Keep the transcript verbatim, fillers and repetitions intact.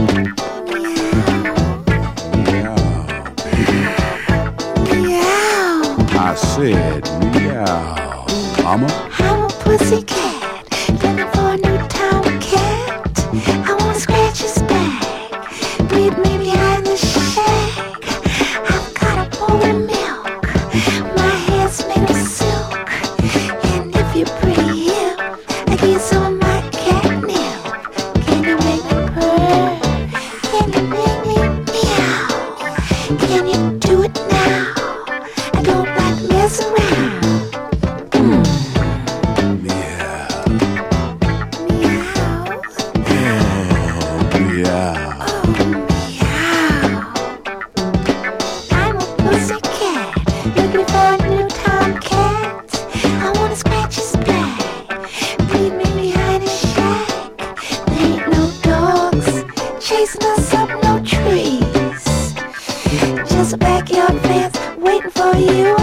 I said meow, mama. I'm a pussycat, looking for a new tomcat. I wanna scratch his back, breathe me behind the shack. I've got a bowl of milk, my hair's made of silk. And if you're pretty hip, I give you some of my catnip. Can you make me purr? Can you make me meow? Can you do it now? I don't like messing around. Chasing us up no trees, just a backyard fence waiting for you.